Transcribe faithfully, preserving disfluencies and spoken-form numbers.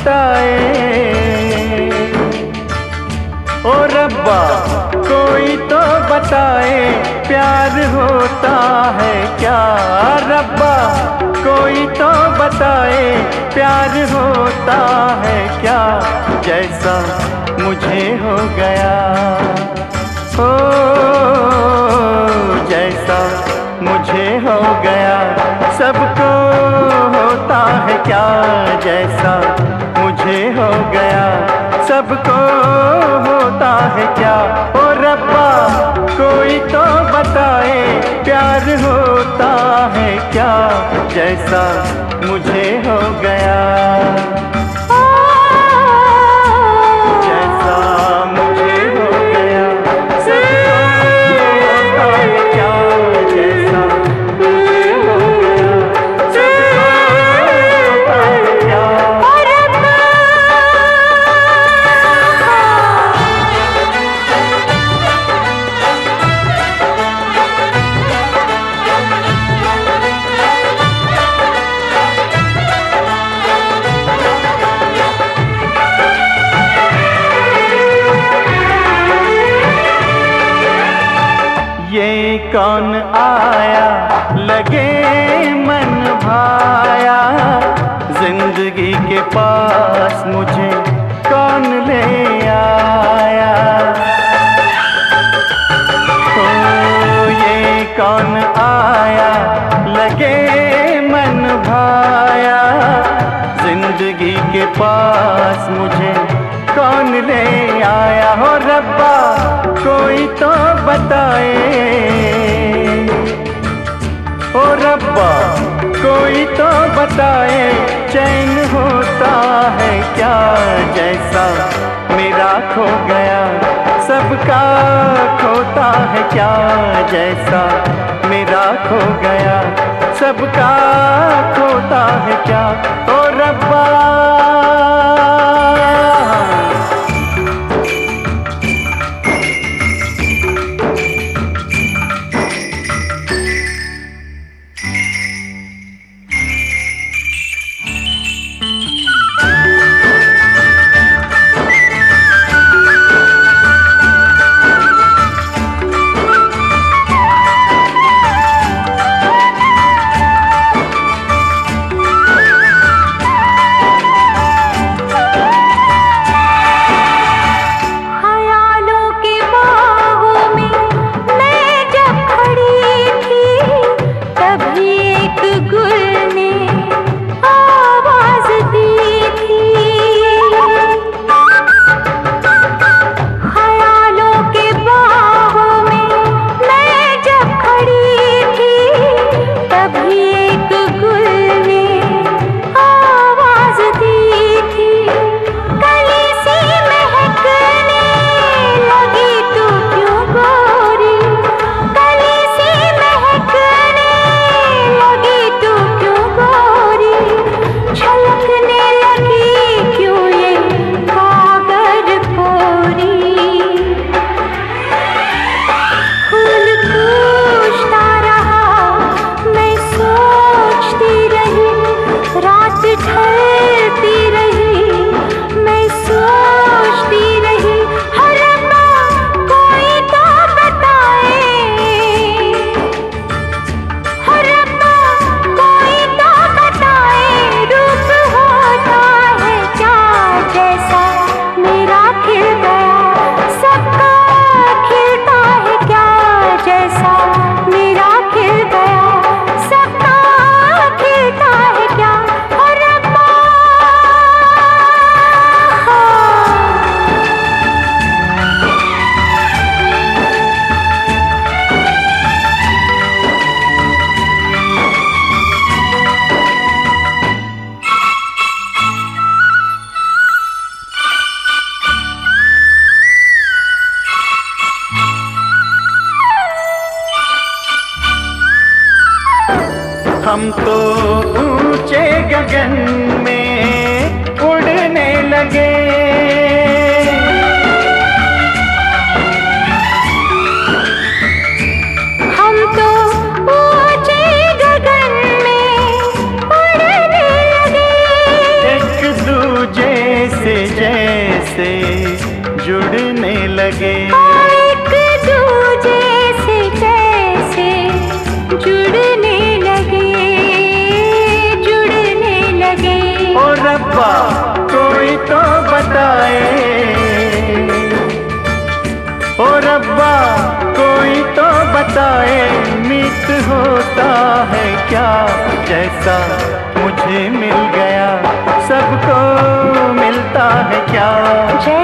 बताए। ओ रब्बा कोई तो बताए प्यार होता है क्या। रब्बा कोई तो बताए प्यार होता है क्या, जैसा मुझे हो गया। ओ जैसा मुझे हो गया, सबको होता है क्या, जैसा मुझे हो गया, सबको होता है क्या। ओ रब्बा कोई तो बताए प्यार होता है क्या, जैसा मुझे हो गया। ये कौन आया लगे मन भाया, जिंदगी के पास मुझे कौन ले आया। ओ ये कौन आया लगे मन भाया, जिंदगी के पास मुझे कौन ले आया। हो रब्बा कोई तो बताए, ओ रब्बा कोई तो बताए चैन होता है क्या, जैसा मेरा खो गया सबका खोता है क्या, जैसा मेरा खो गया सबका खोता है क्या। ओ रब्बा हम तो ऊंचे गगन में उड़ने लगे, हम तो ऊंचे गगन में उड़ने लगे, एक दूजे जैसा मुझे मिल गया, सबको मिलता है क्या?